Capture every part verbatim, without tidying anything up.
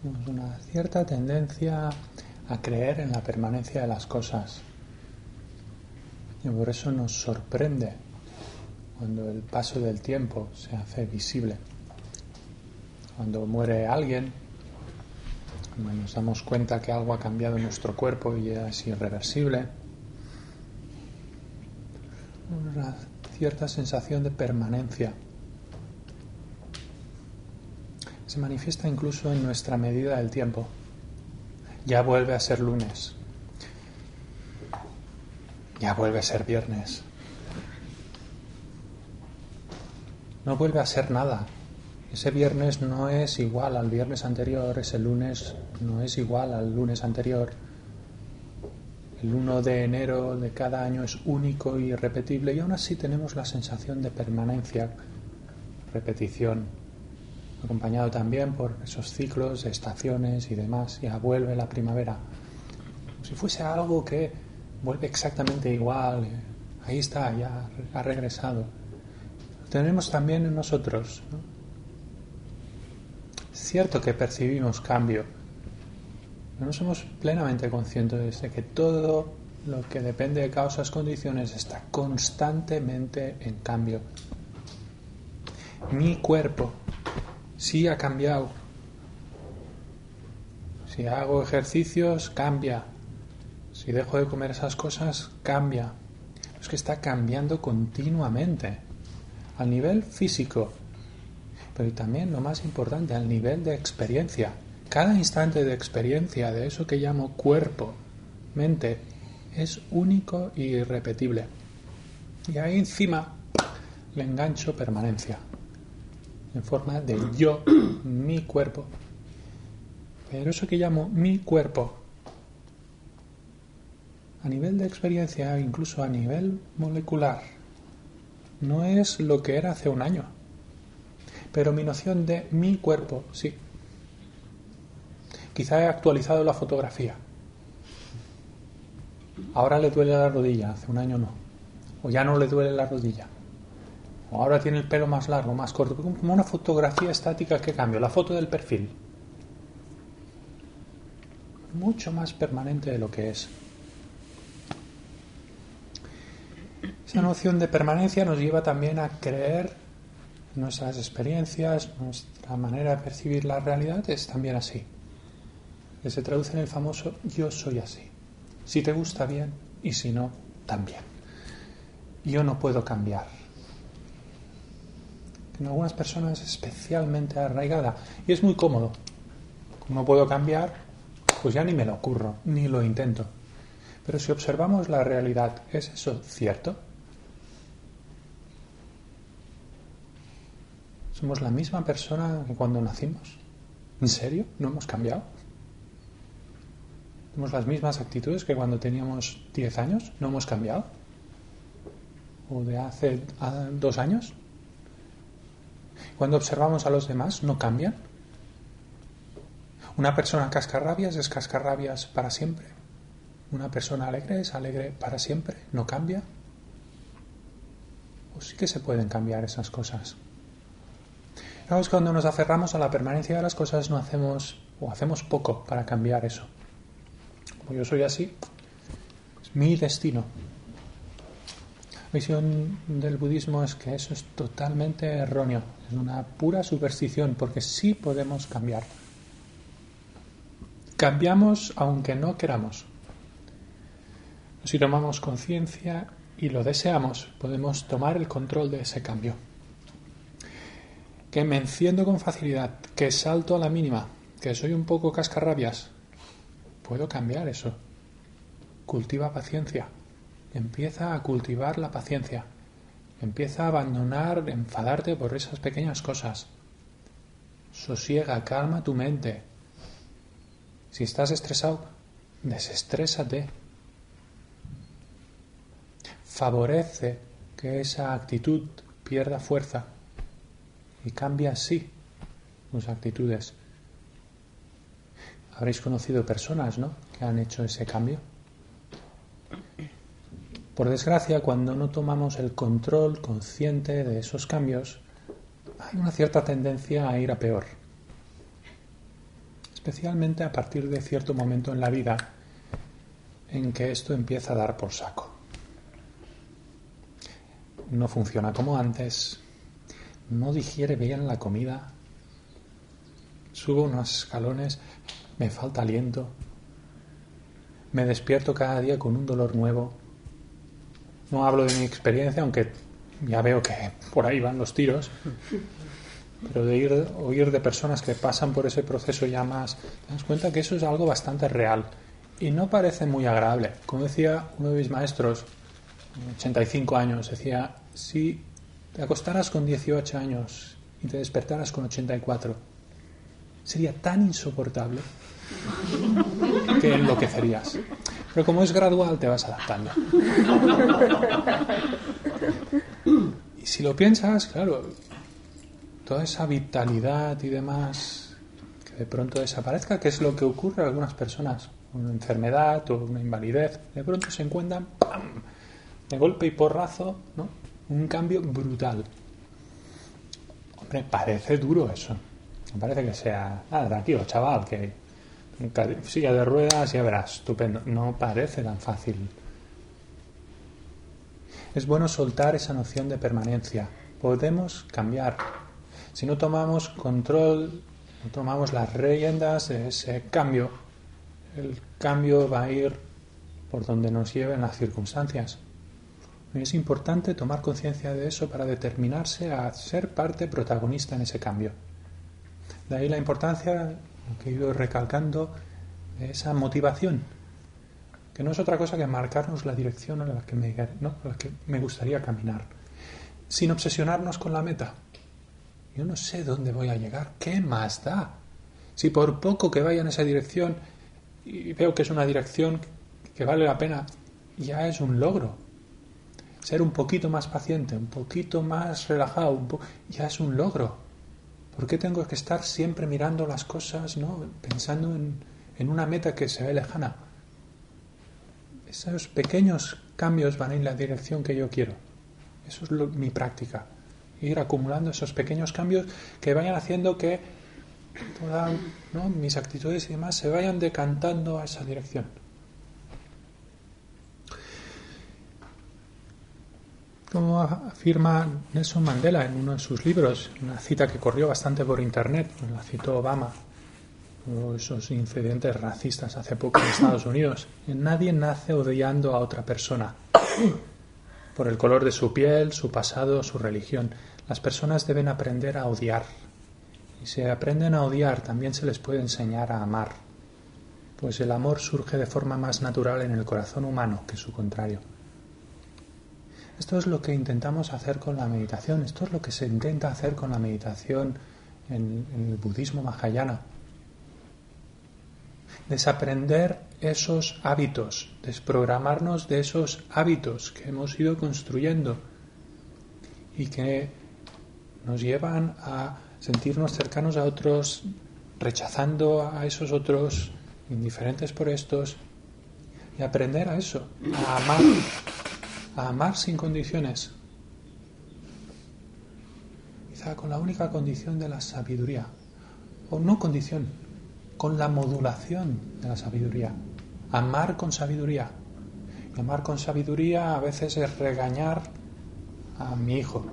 Tenemos una cierta tendencia a creer en la permanencia de las cosas. Y por eso nos sorprende cuando el paso del tiempo se hace visible. Cuando muere alguien, cuando nos damos cuenta que algo ha cambiado en nuestro cuerpo y ya es irreversible, una cierta sensación de permanencia se manifiesta incluso en nuestra medida del tiempo. Ya vuelve a ser lunes, ya vuelve a ser viernes, no vuelve a ser nada. Ese viernes no es igual al viernes anterior, ese lunes no es igual al lunes anterior. El uno de enero de cada año es único y irrepetible y aún así tenemos la sensación de permanencia, repetición, acompañado también por esos ciclos de estaciones y demás. Ya vuelve la primavera, como si fuese algo que vuelve exactamente igual. Ahí está, ya ha regresado. Lo tenemos también en nosotros, ¿no? Es cierto que percibimos cambio, pero no somos plenamente conscientes de que todo lo que depende de causas, condiciones, está constantemente en cambio. Mi cuerpo sí ha cambiado. Si hago ejercicios, cambia. Si dejo de comer esas cosas, cambia. Es que está cambiando continuamente, al nivel físico, pero también lo más importante, al nivel de experiencia. Cada instante de experiencia de eso que llamo cuerpo, mente, es único y irrepetible. Y ahí encima le engancho permanencia, en forma de yo, mi cuerpo. Pero eso que llamo mi cuerpo, a nivel de experiencia, incluso a nivel molecular, no es lo que era hace un año. Pero mi noción de mi cuerpo, sí. Quizá he actualizado la fotografía. Ahora le duele la rodilla, hace un año no. O ya no le duele la rodilla. O ahora tiene el pelo más largo, más corto. Como una fotografía estática que cambio. La foto del perfil. Mucho más permanente de lo que es. Esa noción de permanencia nos lleva también a creer nuestras experiencias, nuestra manera de percibir la realidad es también así. Que se traduce en el famoso yo soy así. Si te gusta bien y si no, también. Yo no puedo cambiar. En algunas personas es especialmente arraigada y es muy cómodo. Como no puedo cambiar, pues ya ni me lo ocurro, ni lo intento. Pero si observamos la realidad, ¿es eso cierto? ¿Somos la misma persona que cuando nacimos? ¿En serio? ¿No hemos cambiado? ¿Tenemos las mismas actitudes que cuando teníamos diez años? ¿No hemos cambiado? ¿O de hace dos años? Cuando observamos a los demás, ¿no cambian? ¿Una persona cascarrabias es cascarrabias para siempre? ¿Una persona alegre es alegre para siempre? ¿No cambia? ¿O sí que se pueden cambiar esas cosas? Claro, cuando nos aferramos a la permanencia de las cosas no hacemos o hacemos poco para cambiar eso. Como yo soy así, es mi destino. La visión del budismo es que eso es totalmente erróneo, es una pura superstición, porque sí podemos cambiar. Cambiamos aunque no queramos. Si tomamos conciencia y lo deseamos, podemos tomar el control de ese cambio. Que me enciendo con facilidad, que salto a la mínima, que soy un poco cascarrabias. Puedo cambiar eso. Cultiva paciencia. Empieza a cultivar la paciencia. Empieza a abandonar, enfadarte por esas pequeñas cosas. Sosiega, calma tu mente. Si estás estresado, desestrésate. Favorece que esa actitud pierda fuerza. Y cambia así tus actitudes. Habréis conocido personas, ¿no?, que han hecho ese cambio. Por desgracia, cuando no tomamos el control consciente de esos cambios, hay una cierta tendencia a ir a peor. especialmente a partir de cierto momento en la vida en que esto empieza a dar por saco. No funciona como antes, no digiere bien la comida, subo unos escalones, me falta aliento, me despierto cada día con un dolor nuevo. No hablo de mi experiencia, aunque ya veo que por ahí van los tiros, pero de ir, oír de personas que pasan por ese proceso ya más, te das cuenta que eso es algo bastante real y no parece muy agradable. Como decía uno de mis maestros, ochenta y cinco años, decía, si te acostaras con dieciocho años y te despertaras con ochenta y cuatro, sería tan insoportable que enloquecerías. Pero como es gradual, te vas adaptando. Y si lo piensas, claro, toda esa vitalidad y demás que de pronto desaparezca, que es lo que ocurre a algunas personas, una enfermedad o una invalidez, de pronto se encuentran ¡pam!, de golpe y porrazo, ¿no? Un cambio brutal. Hombre, parece duro eso. Me parece que sea, ah, tranquilo, chaval, que en silla de ruedas, ya verás, estupendo. No parece tan fácil. Es bueno soltar esa noción de permanencia. Podemos cambiar. Si no tomamos control, no tomamos las riendas de ese cambio, el cambio va a ir por donde nos lleven las circunstancias. Y es importante tomar conciencia de eso para determinarse a ser parte protagonista en ese cambio. De ahí la importancia, lo que he ido recalcando, de esa motivación, que no es otra cosa que marcarnos la dirección a la que me, ¿no? a la que me gustaría caminar, sin obsesionarnos con la meta. Yo no sé dónde voy a llegar, ¿qué más da? Si por poco que vaya en esa dirección y veo que es una dirección que vale la pena, ya es un logro. Ser un poquito más paciente, un poquito más relajado, un po- ya es un logro. ¿Por qué tengo que estar siempre mirando las cosas, ¿no? Pensando en, en una meta que se ve lejana? Esos pequeños cambios van en la dirección que yo quiero. Eso es lo, mi práctica. Ir acumulando esos pequeños cambios que vayan haciendo que toda, ¿no? mis actitudes y demás se vayan decantando a esa dirección. Como afirma Nelson Mandela en uno de sus libros, una cita que corrió bastante por internet, la citó Obama, o esos incidentes racistas hace poco en Estados Unidos. Nadie nace odiando a otra persona por el color de su piel, su pasado, su religión. Las personas deben aprender a odiar. Y si aprenden a odiar, también se les puede enseñar a amar, pues el amor surge de forma más natural en el corazón humano que su contrario. Esto es lo que intentamos hacer con la meditación, esto es lo que se intenta hacer con la meditación en, en el budismo mahayana. Desaprender esos hábitos, desprogramarnos de esos hábitos que hemos ido construyendo y que nos llevan a sentirnos cercanos a otros, rechazando a esos otros, indiferentes por estos, y aprender a eso, a amar. A amar sin condiciones, quizá con la única condición de la sabiduría, o no condición, con la modulación de la sabiduría. Amar con sabiduría. Y amar con sabiduría a veces es regañar a mi hijo.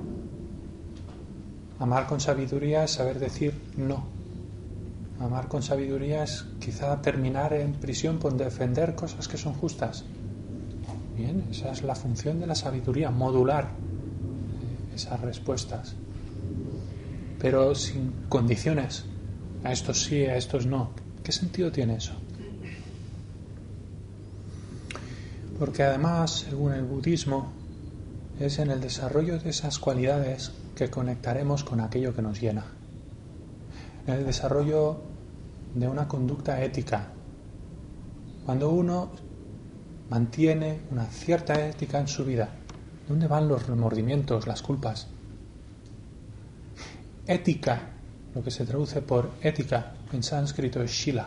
Amar con sabiduría es saber decir no. Amar con sabiduría es quizá terminar en prisión por defender cosas que son justas. Bien, esa es la función de la sabiduría, modular esas respuestas, pero sin condiciones, a estos sí, a estos no. ¿Qué sentido tiene eso? Porque además, según el budismo, es en el desarrollo de esas cualidades que conectaremos con aquello que nos llena, en el desarrollo de una conducta ética. Cuando uno mantiene una cierta ética en su vida, ¿dónde van los remordimientos, las culpas? Ética, lo que se traduce por ética en sánscrito es shila.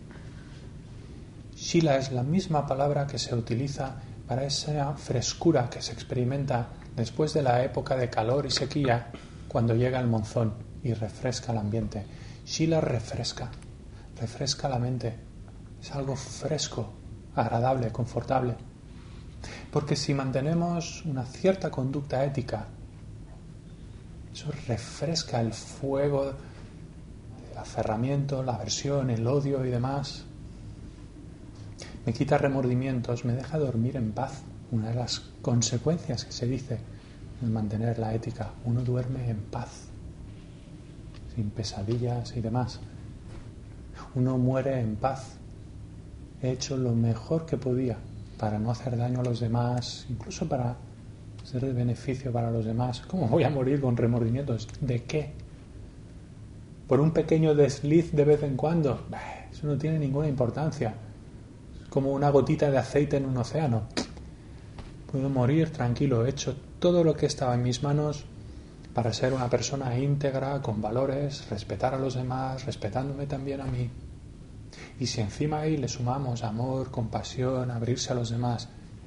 Shila es la misma palabra que se utiliza para esa frescura que se experimenta después de la época de calor y sequía, cuando llega el monzón y refresca el ambiente. Shila refresca. refresca la mente, es algo fresco, agradable, confortable. Porque si mantenemos una cierta conducta ética, eso refresca el fuego, el aferramiento, la aversión, el odio y demás. Me quita remordimientos, me deja dormir en paz. Una de las consecuencias que se dice en mantener la ética, uno duerme en paz, sin pesadillas y demás. Uno muere en paz. He hecho lo mejor que podía para no hacer daño a los demás, incluso para ser de beneficio para los demás. ¿Cómo voy a morir con remordimientos? ¿De qué? ¿Por un pequeño desliz de vez en cuando? Eso no tiene ninguna importancia. Es como una gotita de aceite en un océano. Puedo morir tranquilo. He hecho todo lo que estaba en mis manos para ser una persona íntegra, con valores, respetar a los demás, respetándome también a mí. Y si encima ahí le sumamos amor, compasión, abrirse a los demás,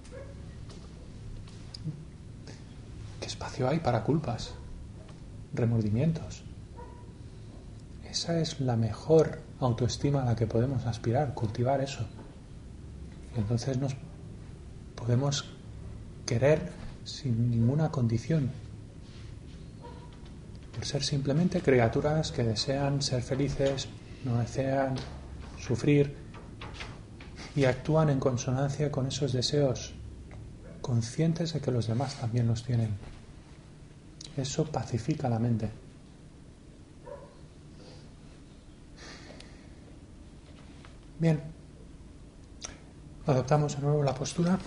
¿qué espacio hay para culpas, remordimientos? Esa es la mejor autoestima a la que podemos aspirar, cultivar eso. Y entonces nos podemos querer sin ninguna condición, por ser simplemente criaturas que desean ser felices, no desean sufrir y actúan en consonancia con esos deseos, conscientes de que los demás también los tienen. Eso pacifica la mente. Bien, adoptamos de nuevo la postura.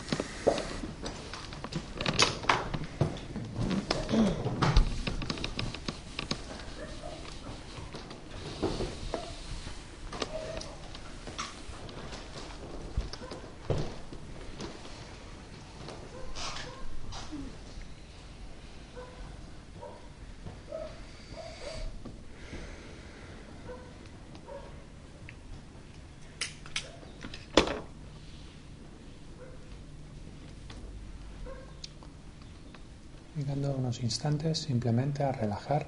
Dando unos instantes simplemente a relajar.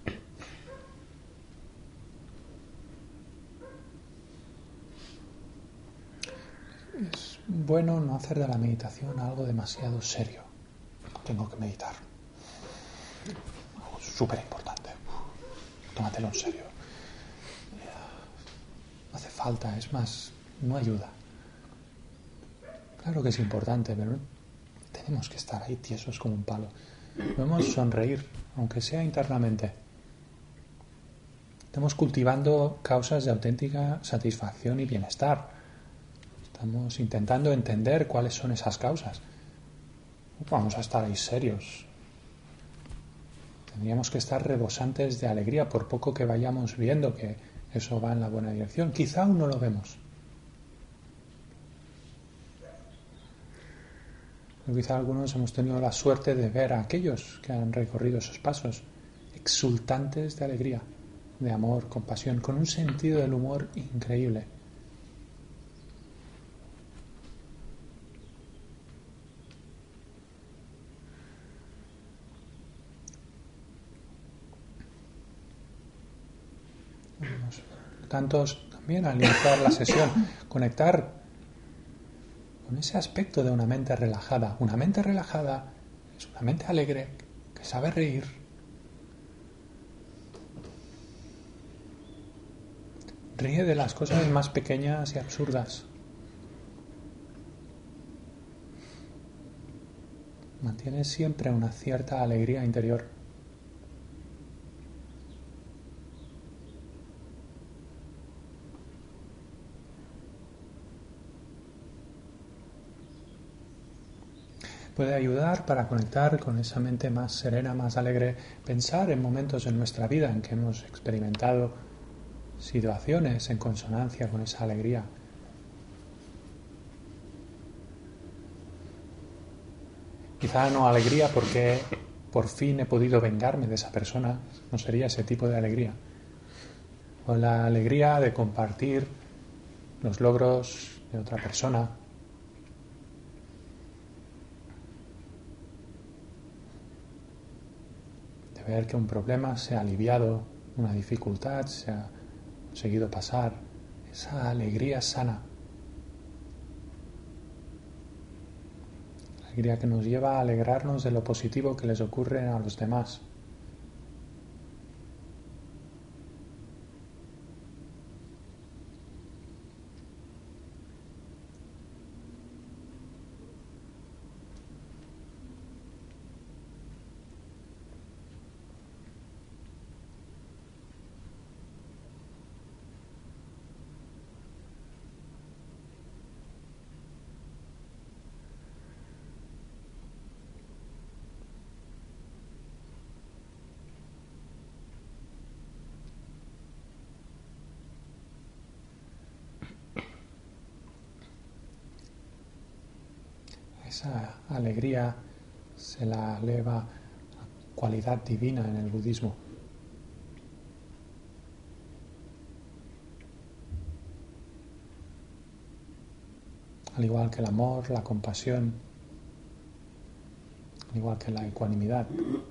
Es bueno no hacer de la meditación algo demasiado serio. Tengo que meditar. Algo súper importante. Tómatelo en serio. No hace falta, es más, no ayuda. Claro que es importante, pero tenemos que estar ahí tiesos como un palo. Podemos sonreír, aunque sea internamente. Estamos cultivando causas de auténtica satisfacción y bienestar. Estamos intentando entender cuáles son esas causas. Vamos a estar ahí serios. Tendríamos que estar rebosantes de alegría, por poco que vayamos viendo que eso va en la buena dirección. Quizá aún no lo vemos. Pero quizá algunos hemos tenido la suerte de ver a aquellos que han recorrido esos pasos, exultantes de alegría, de amor, compasión, con un sentido del humor increíble. Tantos también al iniciar la sesión, conectar con ese aspecto de una mente relajada. Una mente relajada es una mente alegre que sabe reír. Ríe de las cosas más pequeñas y absurdas. Mantiene siempre una cierta alegría interior. Puede ayudar para conectar con esa mente más serena, más alegre, pensar en momentos en nuestra vida en que hemos experimentado situaciones en consonancia con esa alegría. Quizá no alegría porque por fin he podido vengarme de esa persona, no sería ese tipo de alegría. O la alegría de compartir los logros de otra persona. Ver que un problema se ha aliviado, una dificultad se ha conseguido pasar, esa alegría sana, alegría que nos lleva a alegrarnos de lo positivo que les ocurre a los demás. Esa alegría se la eleva a cualidad divina en el budismo. Al igual que el amor, la compasión, al igual que la ecuanimidad.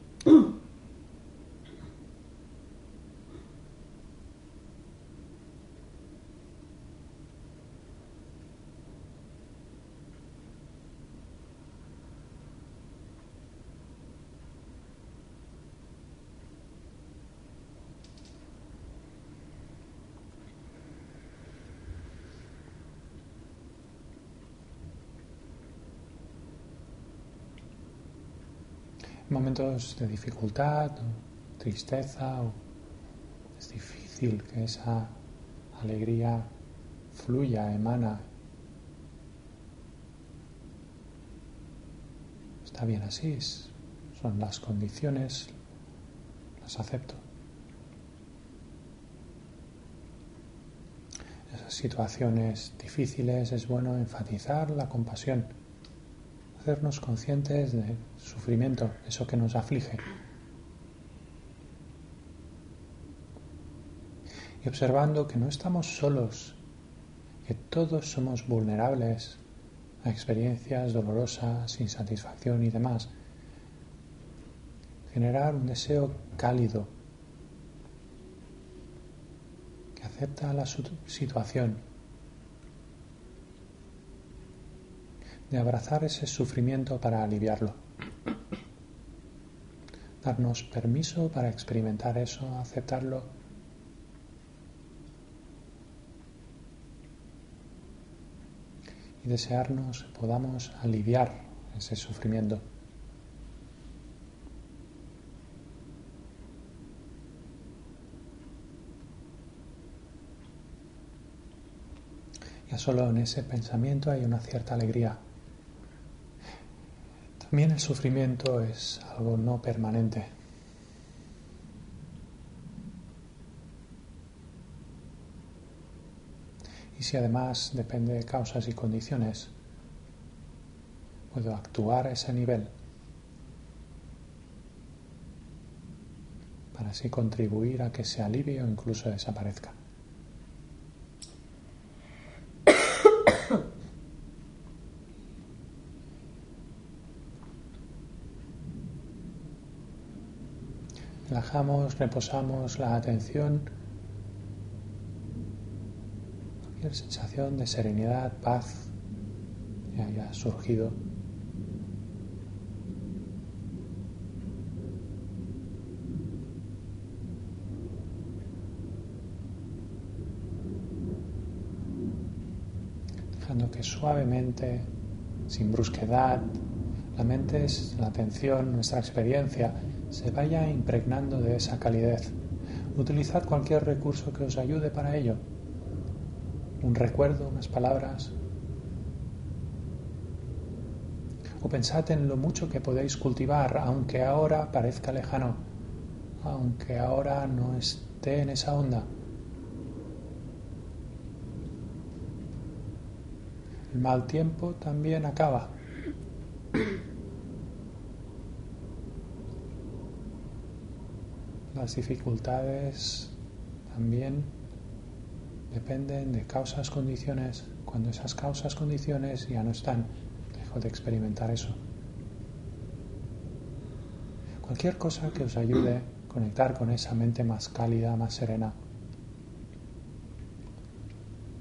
Momentos de dificultad, o tristeza, o es difícil que esa alegría fluya, emana. Está bien así, son las condiciones, las acepto. En esas situaciones difíciles es bueno enfatizar la compasión, hacernos conscientes del sufrimiento, eso que nos aflige. Y observando que no estamos solos, que todos somos vulnerables a experiencias dolorosas, insatisfacción y demás. Generar un deseo cálido que acepta la situación, de abrazar ese sufrimiento para aliviarlo. Darnos permiso para experimentar eso, aceptarlo. Y desearnos podamos aliviar ese sufrimiento. Ya solo en ese pensamiento hay una cierta alegría. También el sufrimiento es algo no permanente. Y si además depende de causas y condiciones, puedo actuar a ese nivel para así contribuir a que se alivie o incluso desaparezca. Relajamos, reposamos la atención. Cualquier sensación de serenidad, paz que haya surgido. Dejando que suavemente, sin brusquedad, la mente, la atención, nuestra experiencia se vaya impregnando de esa calidez. Utilizad cualquier recurso que os ayude para ello. Un recuerdo, unas palabras. O pensad en lo mucho que podéis cultivar, aunque ahora parezca lejano, aunque ahora no esté en esa onda. El mal tiempo también acaba. Las dificultades también dependen de causas, condiciones. Cuando esas causas, condiciones ya no están, dejo de experimentar eso. Cualquier cosa que os ayude a conectar con esa mente más cálida, más serena.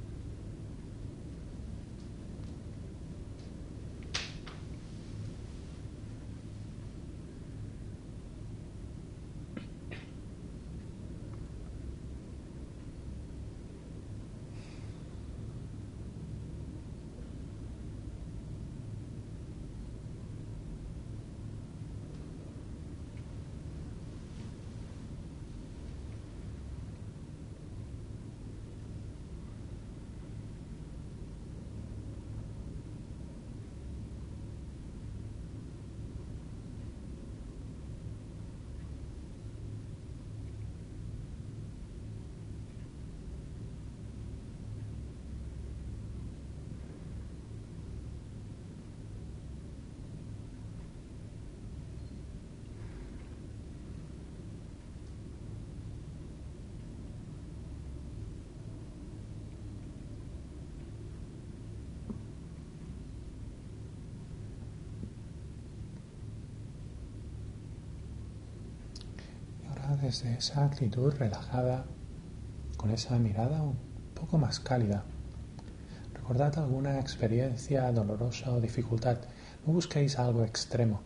desde esa actitud relajada, con esa mirada un poco más cálida, recordad alguna experiencia dolorosa o dificultad. No busquéis algo extremo.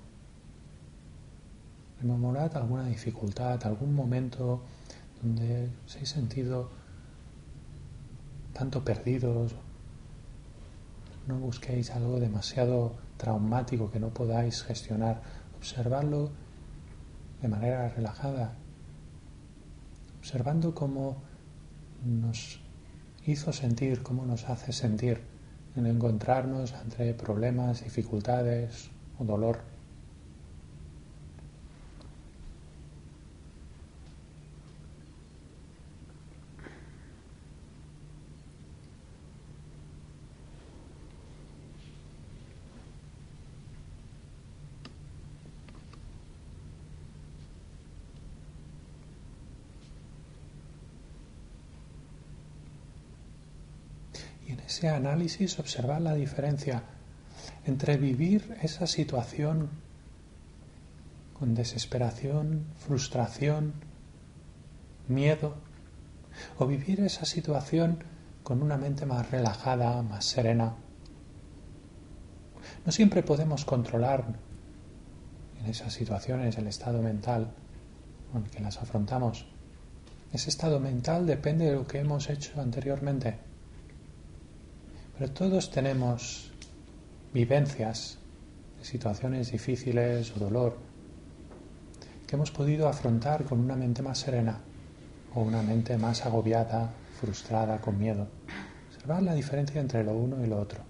Rememorad alguna dificultad, algún momento donde os habéis sentido tanto perdidos. No busquéis algo demasiado traumático que no podáis gestionar. Observadlo de manera relajada, observando cómo nos hizo sentir, cómo nos hace sentir en encontrarnos entre problemas, dificultades o dolor. Y en ese análisis observar la diferencia entre vivir esa situación con desesperación, frustración, miedo, o vivir esa situación con una mente más relajada, más serena. No siempre podemos controlar en esas situaciones el estado mental con el que las afrontamos. Ese estado mental depende de lo que hemos hecho anteriormente. Pero todos tenemos vivencias de situaciones difíciles o dolor que hemos podido afrontar con una mente más serena o una mente más agobiada, frustrada, con miedo. Observar la diferencia entre lo uno y lo otro.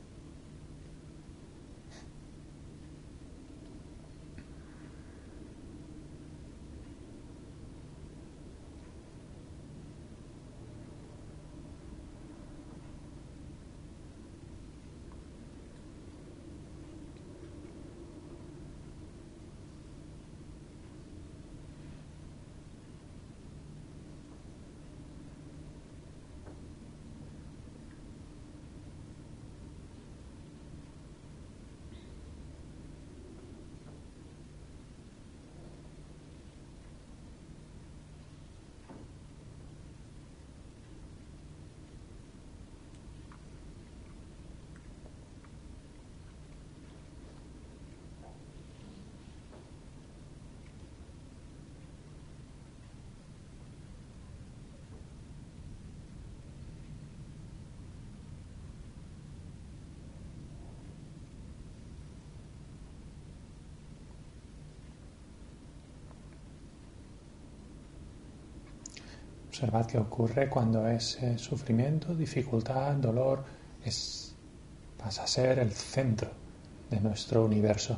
Observad qué ocurre cuando ese sufrimiento, dificultad, dolor es, pasa a ser el centro de nuestro universo.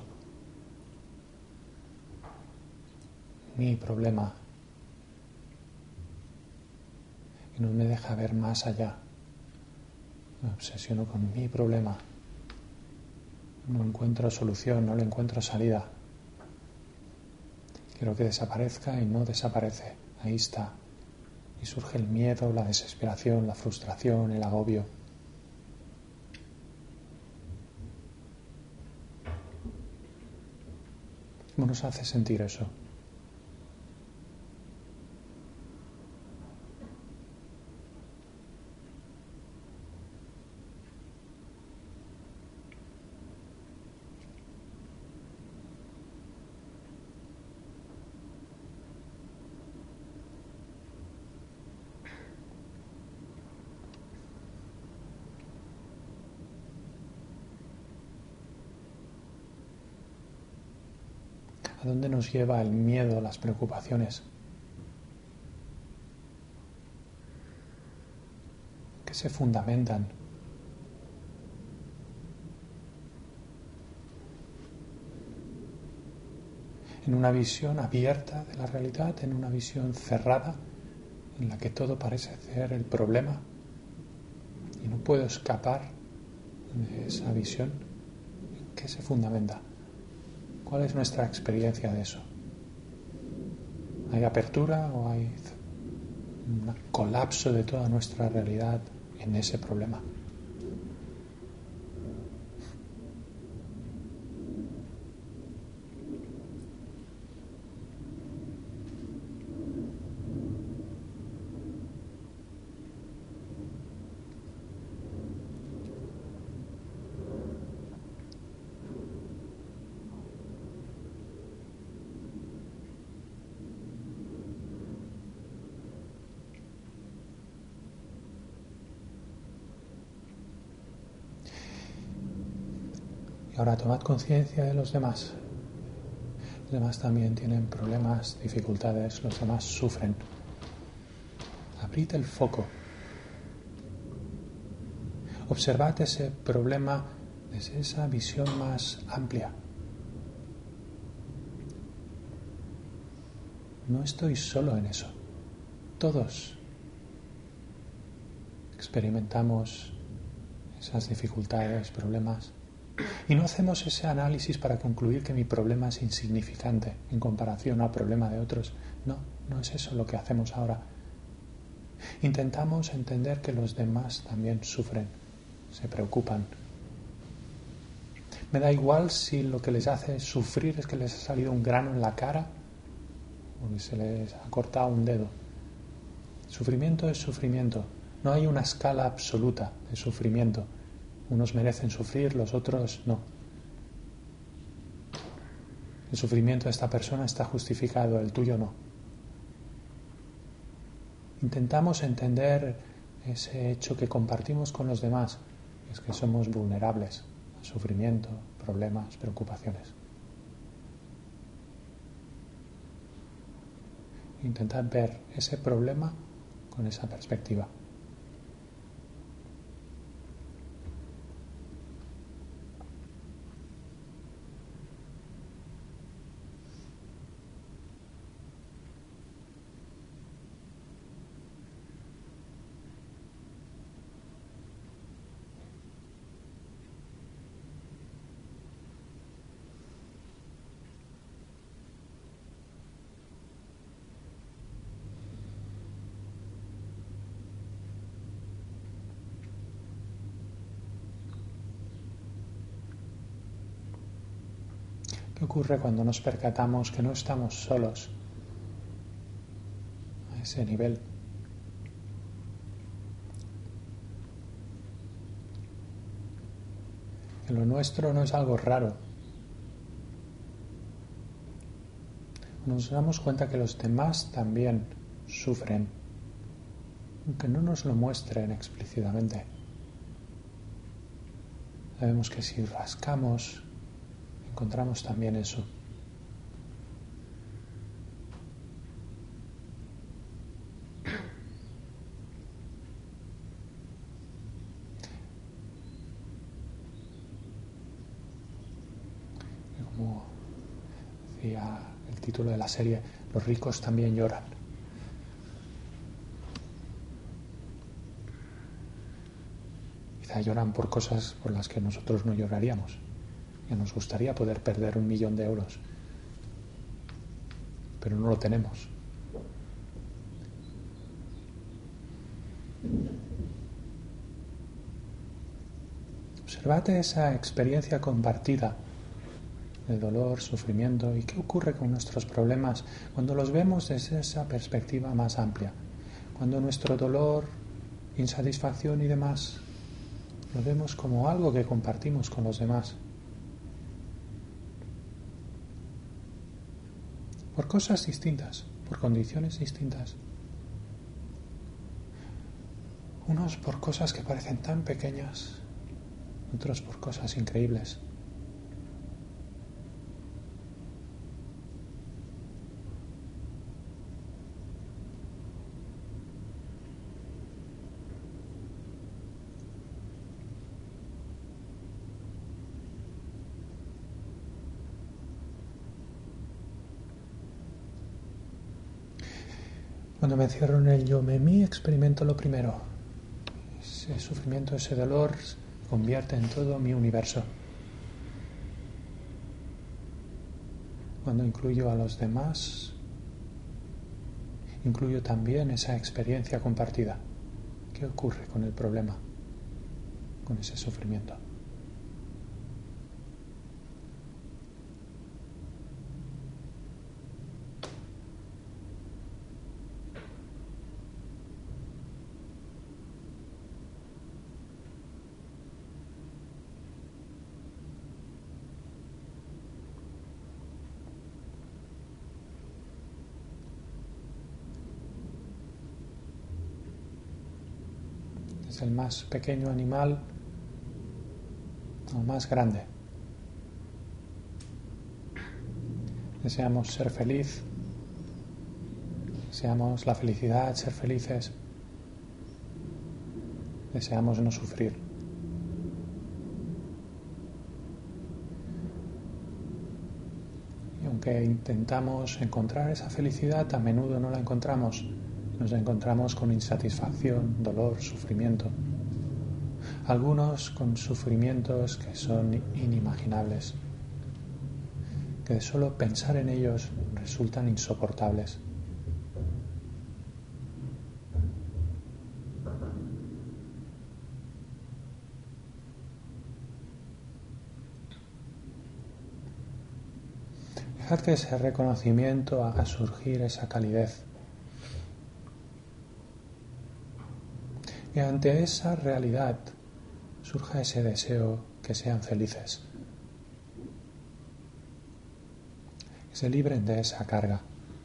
Mi problema. Y no me deja ver más allá. Me obsesiono con mi problema. No encuentro solución, no le encuentro salida. Quiero que desaparezca y no desaparece. Ahí está. Y surge el miedo, la desesperación, la frustración, el agobio. ¿Cómo nos hace sentir eso? ¿A dónde nos lleva el miedo, las preocupaciones? ¿Qué se fundamentan? ¿En una visión abierta de la realidad, en una visión cerrada, en la que todo parece ser el problema y no puedo escapar de esa visión? ¿En qué se fundamenta? ¿Cuál es nuestra experiencia de eso? ¿Hay apertura o hay un colapso de toda nuestra realidad en ese problema? Y ahora tomad conciencia de los demás. Los demás también tienen problemas, dificultades, los demás sufren. Abrid el foco. Observad ese problema desde esa visión más amplia. No estoy solo en eso. Todos experimentamos esas dificultades, problemas. Y no hacemos ese análisis para concluir que mi problema es insignificante en comparación al problema de otros. No, no es eso lo que hacemos ahora. Intentamos entender que los demás también sufren, se preocupan. Me da igual si lo que les hace sufrir es que les ha salido un grano en la cara o que se les ha cortado un dedo. Sufrimiento es sufrimiento. No hay una escala absoluta de sufrimiento. Unos merecen sufrir, los otros no. El sufrimiento de esta persona está justificado, el tuyo no. Intentamos entender ese hecho que compartimos con los demás, es que somos vulnerables al sufrimiento, problemas, preocupaciones. Intentad ver ese problema con esa perspectiva. ¿Qué ocurre cuando nos percatamos que no estamos solos a ese nivel? Que lo nuestro no es algo raro. Nos damos cuenta que los demás también sufren, aunque no nos lo muestren explícitamente. Sabemos que si rascamos, encontramos también eso. Y como decía el título de la serie, los ricos también lloran. Quizá lloran por cosas por las que nosotros no lloraríamos. Que nos gustaría poder perder un millón de euros, pero no lo tenemos. Observad esa experiencia compartida de dolor, sufrimiento y qué ocurre con nuestros problemas cuando los vemos desde esa perspectiva más amplia. Cuando nuestro dolor, insatisfacción y demás lo vemos como algo que compartimos con los demás. Por cosas distintas, por condiciones distintas. Unos por cosas que parecen tan pequeñas, otros por cosas increíbles. Cuando me encierro en el yo me mí, experimento lo primero. Ese sufrimiento, ese dolor se convierte en todo mi universo. Cuando incluyo a los demás, incluyo también esa experiencia compartida. ¿Qué ocurre con el problema? Con ese sufrimiento. Desde el más pequeño animal al más grande. deseamos ser feliz, deseamos la felicidad, ser felices, deseamos no sufrir. Y aunque intentamos encontrar esa felicidad, a menudo no la encontramos. Nos encontramos con insatisfacción, dolor, sufrimiento. Algunos con sufrimientos que son inimaginables, que de solo pensar en ellos resultan insoportables. Dejad que ese reconocimiento haga surgir esa calidez. Y ante esa realidad surja ese deseo que sean felices, que se libren de esa carga.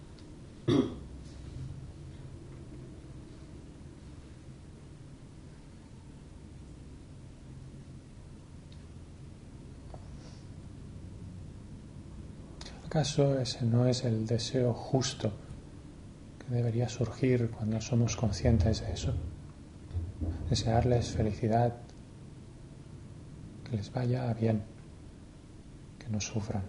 ¿Acaso ese no es el deseo justo que debería surgir cuando somos conscientes de eso? Desearles felicidad, que les vaya bien, que no sufran.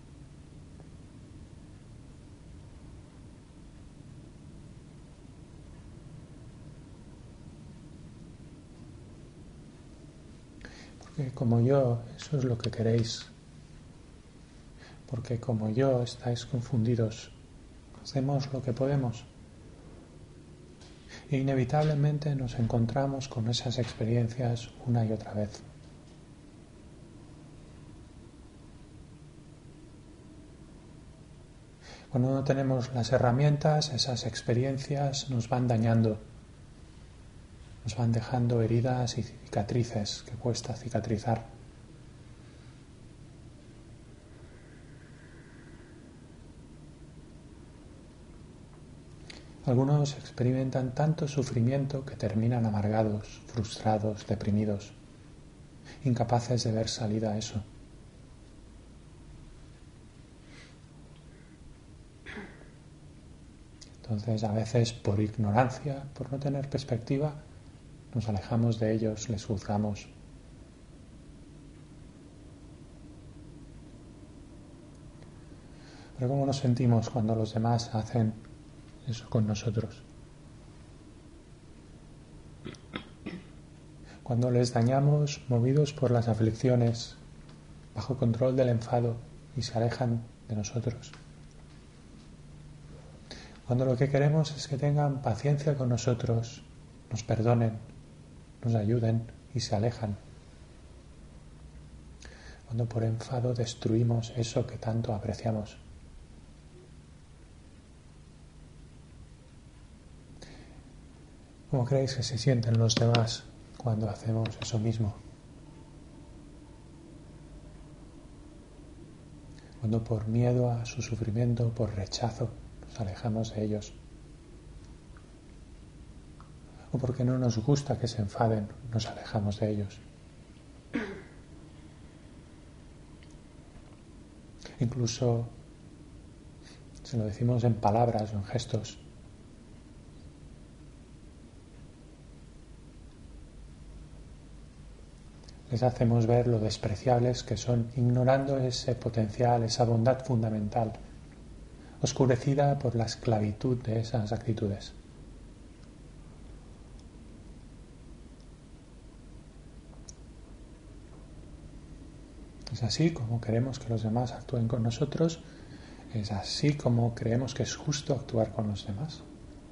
Porque como yo, eso es lo que queréis. Porque como yo estáis confundidos, hacemos lo que podemos. E inevitablemente nos encontramos con esas experiencias una y otra vez. Cuando no tenemos las herramientas, esas experiencias nos van dañando, nos van dejando heridas y cicatrices que cuesta cicatrizar. Algunos experimentan tanto sufrimiento que terminan amargados, frustrados, deprimidos, incapaces de ver salida a eso. Entonces, a veces por ignorancia, por no tener perspectiva, nos alejamos de ellos, les juzgamos. Pero ¿cómo nos sentimos cuando los demás hacen eso con nosotros? Cuando les dañamos, movidos por las aflicciones, bajo control del enfado, y se alejan de nosotros. Cuando lo que queremos es que tengan paciencia con nosotros, nos perdonen, nos ayuden y se alejan. Cuando por enfado destruimos eso que tanto apreciamos. ¿Cómo creéis que se sienten los demás cuando hacemos eso mismo? Cuando por miedo a su sufrimiento, por rechazo, nos alejamos de ellos. O porque no nos gusta que se enfaden, nos alejamos de ellos. Incluso se lo decimos en palabras o en gestos. Les hacemos ver lo despreciables que son, ignorando ese potencial, esa bondad fundamental, oscurecida por la esclavitud de esas actitudes. Es así como queremos que los demás actúen con nosotros, es así como creemos que es justo actuar con los demás.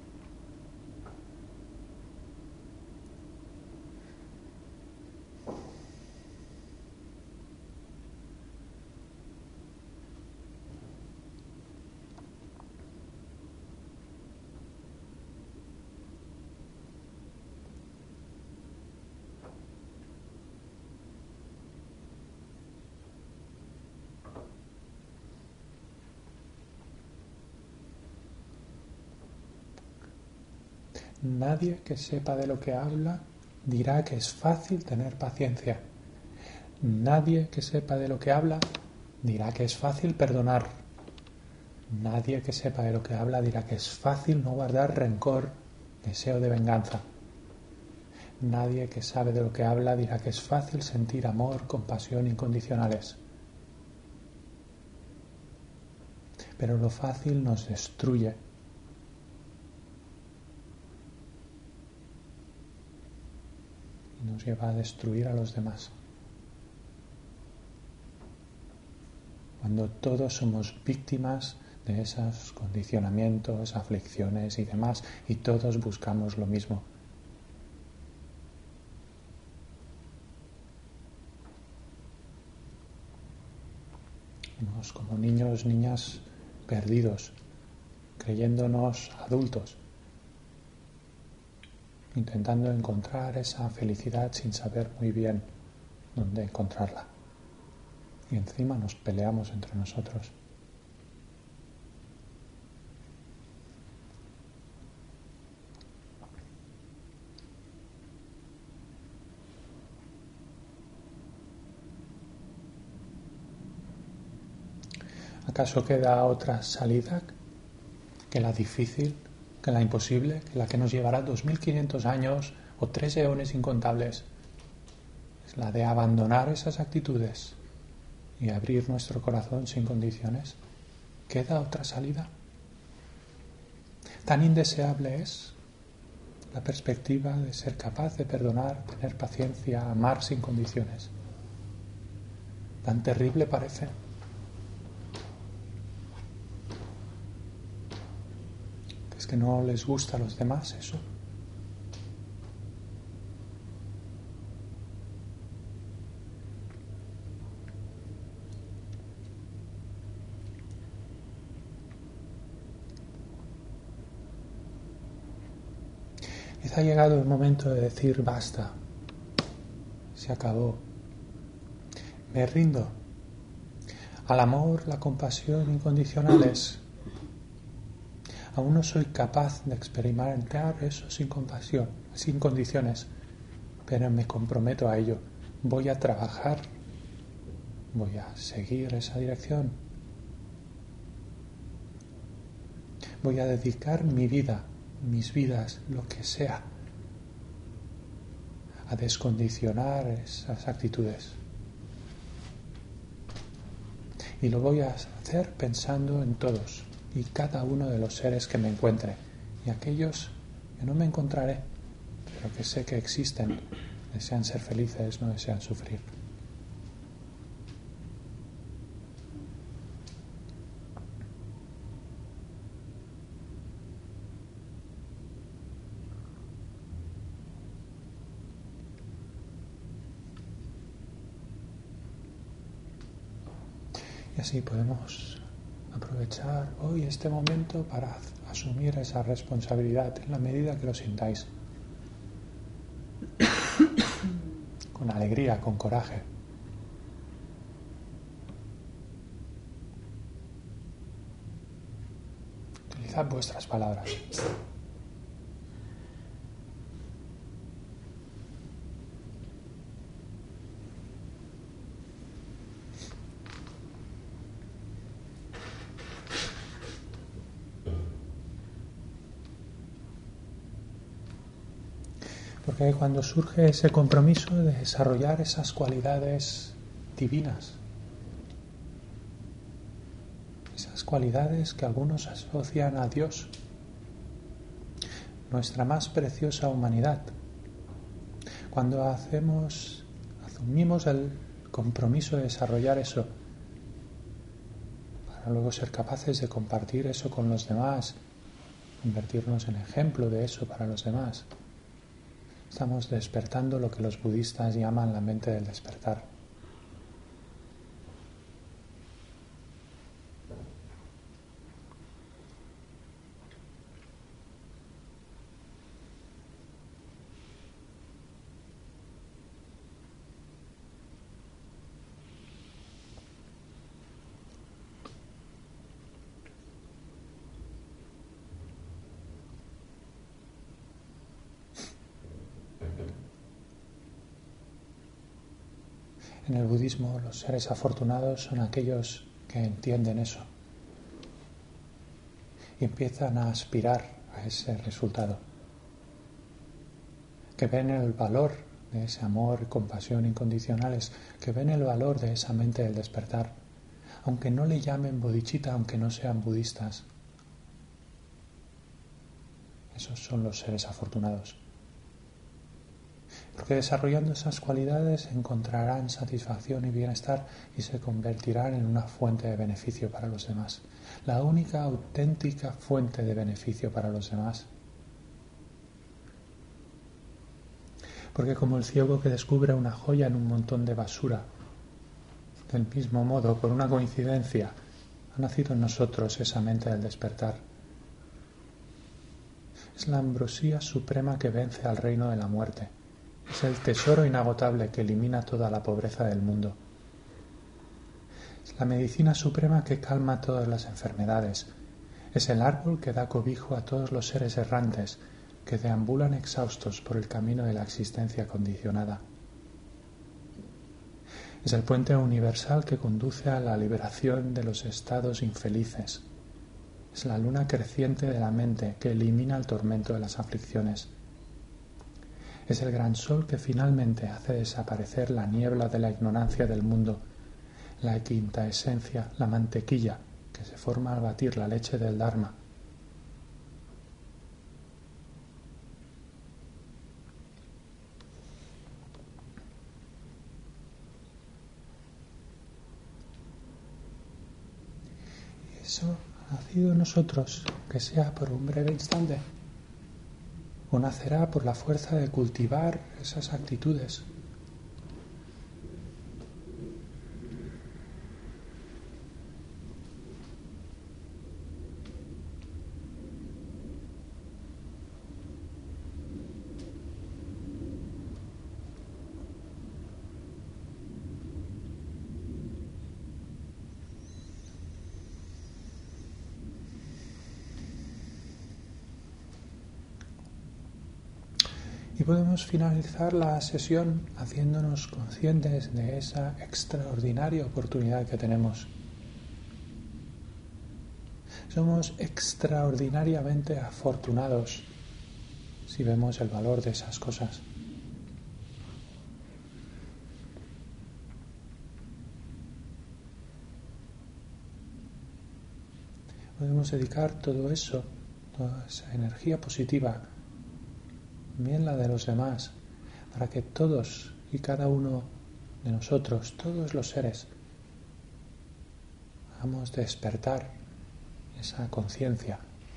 Nadie que sepa de lo que habla dirá que es fácil tener paciencia. Nadie que sepa de lo que habla dirá que es fácil perdonar. Nadie que sepa de lo que habla dirá que es fácil no guardar rencor, deseo de venganza. Nadie que sabe de lo que habla dirá que es fácil sentir amor, compasión incondicionales. Pero lo fácil nos destruye. Y nos lleva a destruir a los demás. Cuando todos somos víctimas de esos condicionamientos, aflicciones y demás, y todos buscamos lo mismo. Somos como niños, niñas perdidos, creyéndonos adultos, intentando encontrar esa felicidad sin saber muy bien dónde encontrarla. Y encima nos peleamos entre nosotros. ¿Acaso queda otra salida que la difícil, que la imposible, que la que nos llevará dos mil quinientos años o tres eones incontables? Es la de abandonar esas actitudes y abrir nuestro corazón sin condiciones. ¿Queda otra salida? Tan indeseable es la perspectiva de ser capaz de perdonar, tener paciencia, amar sin condiciones. Tan terrible parece. ¿Es que no les gusta a los demás eso? Quizá ha llegado el momento de decir basta, se acabó, me rindo al amor, la compasión incondicionales. Aún no soy capaz de experimentar eso sin compasión, sin condiciones, pero me comprometo a ello. Voy a trabajar, voy a seguir esa dirección. Voy a dedicar mi vida, mis vidas, lo que sea, a descondicionar esas actitudes. Y lo voy a hacer pensando en todos y cada uno de los seres que me encuentre y aquellos que no me encontraré, pero que sé que existen, desean ser felices, no desean sufrir. Y así podemos aprovechar hoy este momento para asumir esa responsabilidad en la medida que lo sintáis. Con alegría, con coraje. Utilizad vuestras palabras. Porque cuando surge ese compromiso de desarrollar esas cualidades divinas, esas cualidades que algunos asocian a Dios, nuestra más preciosa humanidad, cuando hacemos, asumimos el compromiso de desarrollar eso, para luego ser capaces de compartir eso con los demás, convertirnos en ejemplo de eso para los demás, estamos despertando lo que los budistas llaman la mente del despertar. En el budismo, los seres afortunados son aquellos que entienden eso, y empiezan a aspirar a ese resultado, que ven el valor de ese amor y compasión incondicionales, que ven el valor de esa mente del despertar, aunque no le llamen bodhicitta, aunque no sean budistas. Esos son los seres afortunados. Porque desarrollando esas cualidades encontrarán satisfacción y bienestar y se convertirán en una fuente de beneficio para los demás. La única auténtica fuente de beneficio para los demás. Porque como el ciego que descubre una joya en un montón de basura, del mismo modo, por una coincidencia, ha nacido en nosotros esa mente del despertar. Es la ambrosía suprema que vence al reino de la muerte. Es el tesoro inagotable que elimina toda la pobreza del mundo. Es la medicina suprema que calma todas las enfermedades. Es el árbol que da cobijo a todos los seres errantes que deambulan exhaustos por el camino de la existencia condicionada. Es el puente universal que conduce a la liberación de los estados infelices. Es la luna creciente de la mente que elimina el tormento de las aflicciones. Es el gran sol que finalmente hace desaparecer la niebla de la ignorancia del mundo, la quinta esencia, la mantequilla que se forma al batir la leche del Dharma. Y eso ha nacido en nosotros, que sea por un breve instante, o nacerá por la fuerza de cultivar esas actitudes. Y podemos finalizar la sesión haciéndonos conscientes de esa extraordinaria oportunidad que tenemos. Somos extraordinariamente afortunados si vemos el valor de esas cosas. Podemos dedicar todo eso, toda esa energía positiva, también la de los demás, para que todos y cada uno de nosotros, todos los seres, hagamos despertar esa conciencia.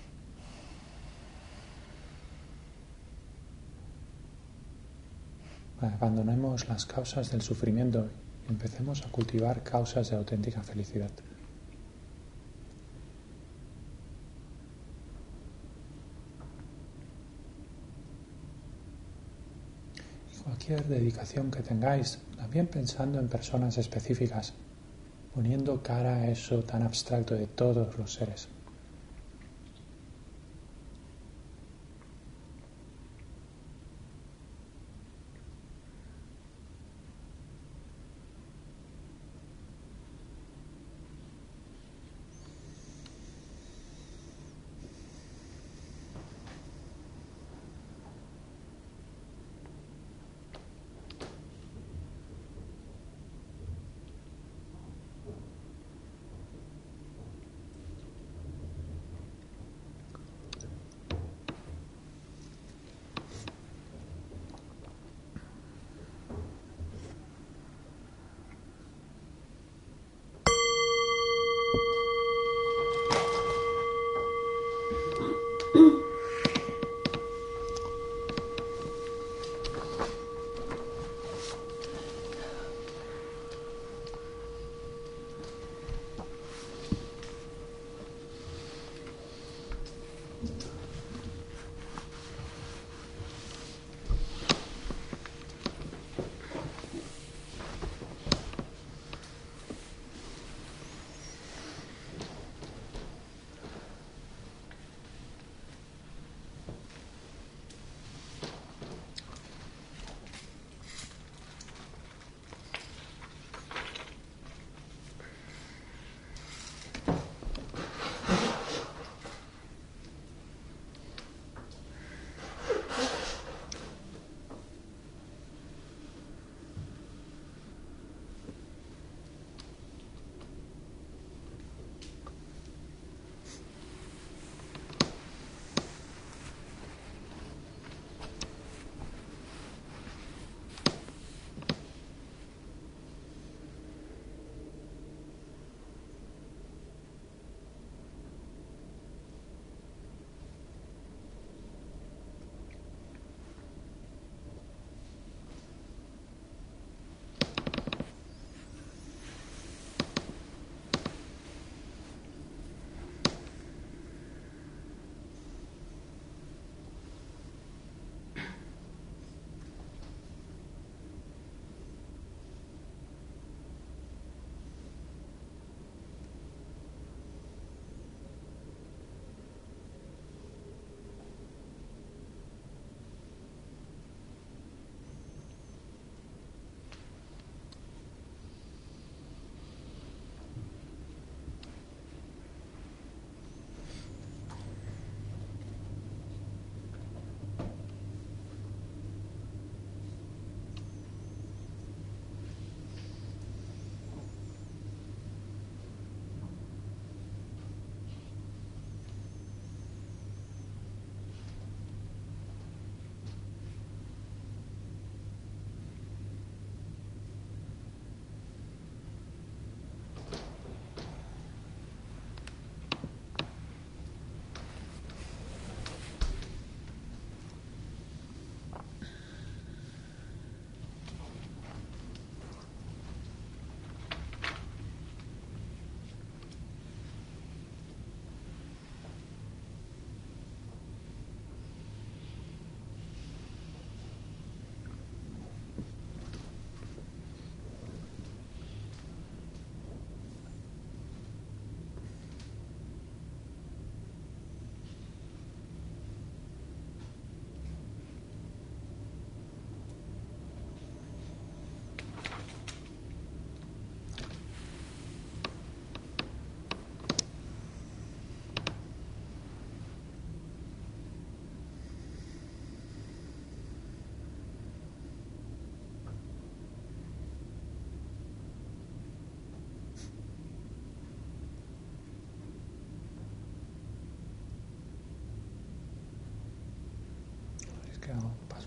Abandonemos las causas del sufrimiento y empecemos a cultivar causas de auténtica felicidad. Cualquier dedicación que tengáis, también pensando en personas específicas, poniendo cara a eso tan abstracto de todos los seres.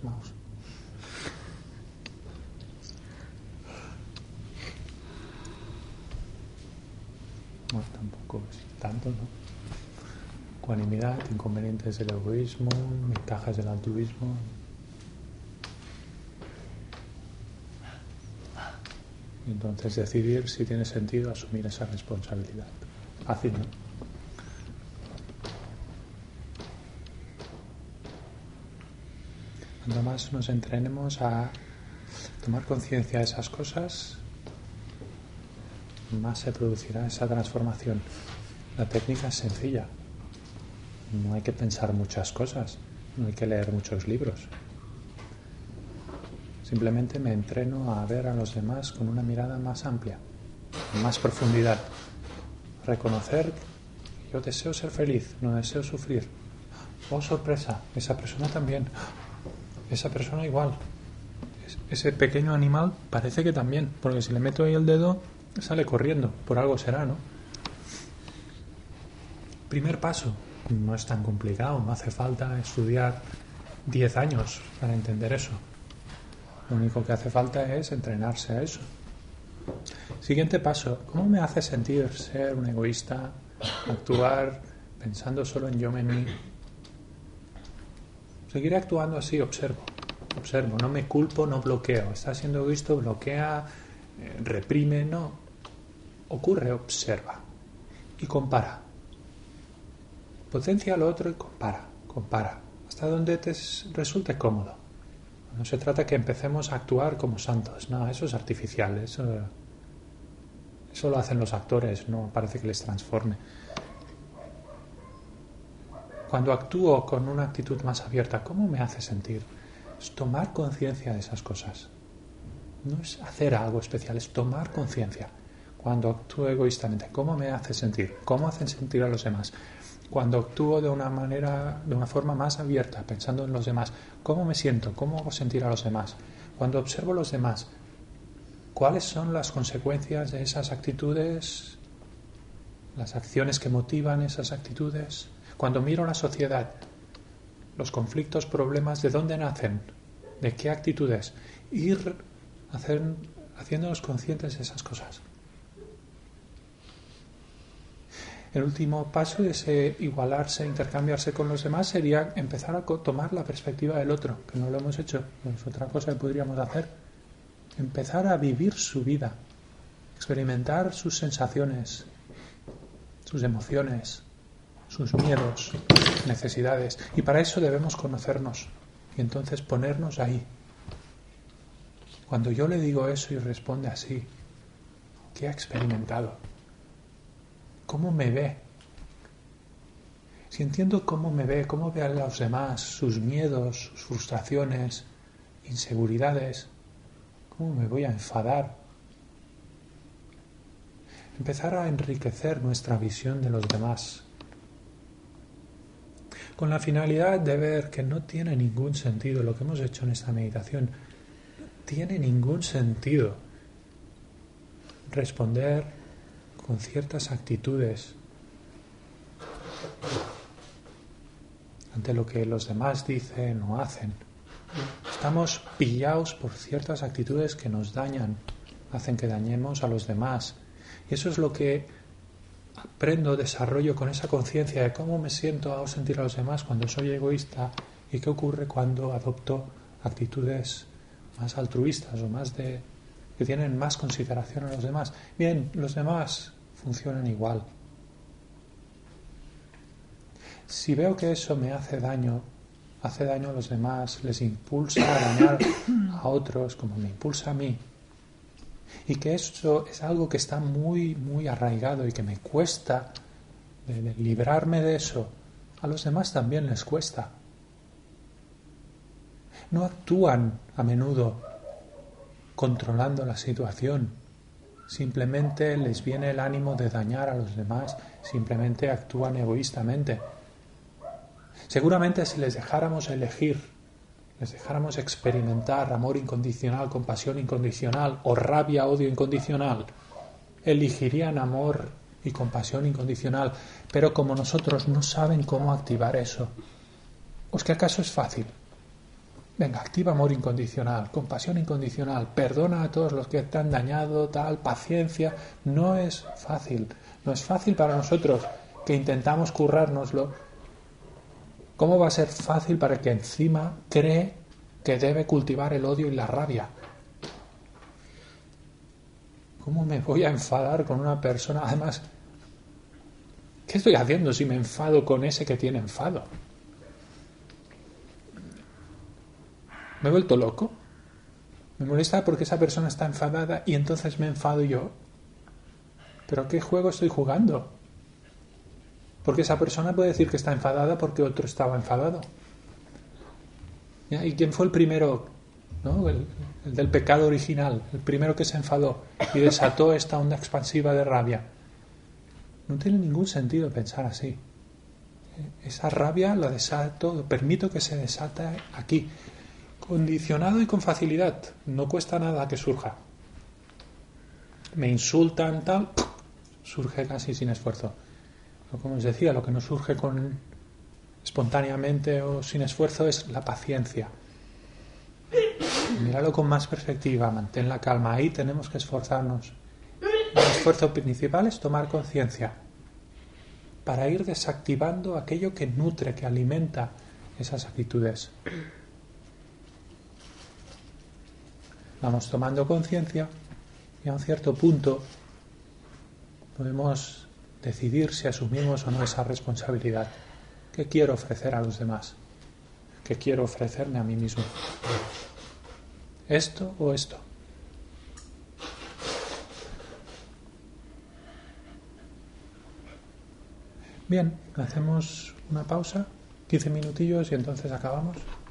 mouse. Bueno, tampoco es tanto, ¿no? Ecuanimidad, inconvenientes del egoísmo, ventajas del altruismo. Y entonces decidir si tiene sentido asumir esa responsabilidad. Fácil, ¿no? Cuanto más nos entrenemos a tomar conciencia de esas cosas, más se producirá esa transformación. La técnica es sencilla. No hay que pensar muchas cosas, no hay que leer muchos libros. Simplemente me entreno a ver a los demás con una mirada más amplia, con más profundidad. Reconocer que yo deseo ser feliz, no deseo sufrir. Oh, sorpresa, esa persona también. Esa persona igual. Ese pequeño animal parece que también, porque si le meto ahí el dedo, sale corriendo. Por algo será, ¿no? Primer paso. No es tan complicado, no hace falta estudiar diez años para entender eso. Lo único que hace falta es entrenarse a eso. Siguiente paso. ¿Cómo me hace sentir ser un egoísta, actuar pensando solo en yo, en mí? Seguiré actuando así, observo. Observo, no me culpo, no bloqueo. Está siendo egoísta, bloquea, eh, reprime, no. Ocurre, observa y compara. Potencia lo otro y compara, compara. Hasta donde te resulte cómodo. No se trata que empecemos a actuar como santos. No, eso es artificial. Eso, eso lo hacen los actores, no parece que les transforme. Cuando actúo con una actitud más abierta, ¿cómo me hace sentir? Es tomar conciencia de esas cosas. No es hacer algo especial, es tomar conciencia. Cuando actúo egoístamente, ¿cómo me hace sentir? ¿Cómo hacen sentir a los demás? Cuando actúo de una manera, de una forma más abierta, pensando en los demás, ¿cómo me siento? ¿Cómo hago sentir a los demás? Cuando observo a los demás, ¿cuáles son las consecuencias de esas actitudes? ¿Las acciones que motivan esas actitudes? Cuando miro la sociedad, los conflictos, problemas, ¿de dónde nacen? ¿De qué actitudes? Ir hacer, haciéndonos conscientes de esas cosas. El último paso de ese igualarse, intercambiarse con los demás sería empezar a tomar la perspectiva del otro, que no lo hemos hecho, es otra cosa que podríamos hacer. Empezar a vivir su vida, experimentar sus sensaciones, sus emociones, sus miedos, necesidades. Y para eso debemos conocernos y entonces ponernos ahí. Cuando yo le digo eso y responde así, ¿qué ha experimentado? ¿Cómo me ve? Si entiendo cómo me ve, cómo ve a los demás, sus miedos, sus frustraciones, inseguridades, ¿cómo me voy a enfadar? Empezar a enriquecer nuestra visión de los demás, con la finalidad de ver que no tiene ningún sentido lo que hemos hecho en esta meditación. No tiene ningún sentido responder con ciertas actitudes ante lo que los demás dicen o hacen. Estamos pillados por ciertas actitudes que nos dañan, hacen que dañemos a los demás. Y eso es lo que aprendo, desarrollo con esa conciencia de cómo me siento, hago sentir a los demás cuando soy egoísta y qué ocurre cuando adopto actitudes más altruistas o más de que tienen más consideración a los demás. Bien, los demás funcionan igual. Si veo que eso me hace daño, hace daño a los demás, les impulsa a dañar a otros como me impulsa a mí, y que eso es algo que está muy, muy arraigado y que me cuesta de, de librarme de eso, a los demás también les cuesta. No actúan a menudo controlando la situación, simplemente les viene el ánimo de dañar a los demás, simplemente actúan egoístamente. Seguramente si les dejáramos elegir, les dejáramos experimentar amor incondicional, compasión incondicional o rabia, odio incondicional, elegirían amor y compasión incondicional, pero como nosotros no saben cómo activar eso, ¿os que acaso es fácil? Venga, activa amor incondicional, compasión incondicional, perdona a todos los que te han dañado, tal, paciencia. No es fácil, no es fácil para nosotros que intentamos currárnoslo. ¿Cómo va a ser fácil para el que encima cree que debe cultivar el odio y la rabia? ¿Cómo me voy a enfadar con una persona? Además, ¿qué estoy haciendo si me enfado con ese que tiene enfado? ¿Me he vuelto loco? Me molesta porque esa persona está enfadada y entonces me enfado yo. ¿Pero qué juego estoy jugando? Porque esa persona puede decir que está enfadada porque otro estaba enfadado. ¿Ya? ¿Y quién fue el primero? ¿No? El, el del pecado original, el primero que se enfadó y desató esta onda expansiva de rabia. No tiene ningún sentido pensar así. Esa rabia la desato, permito que se desate aquí, condicionado y con facilidad. No cuesta nada que surja. Me insultan, tal, surge casi sin esfuerzo. Como os decía, lo que no surge con espontáneamente o sin esfuerzo es la paciencia. Míralo con más perspectiva, mantén la calma. Ahí tenemos que esforzarnos. El esfuerzo principal es tomar conciencia para ir desactivando aquello que nutre, que alimenta esas actitudes. Vamos tomando conciencia y a un cierto punto podemos decidir si asumimos o no esa responsabilidad. ¿Qué quiero ofrecer a los demás? ¿Qué quiero ofrecerme a mí mismo? ¿Esto o esto? Bien, hacemos una pausa, quince minutillos y entonces acabamos.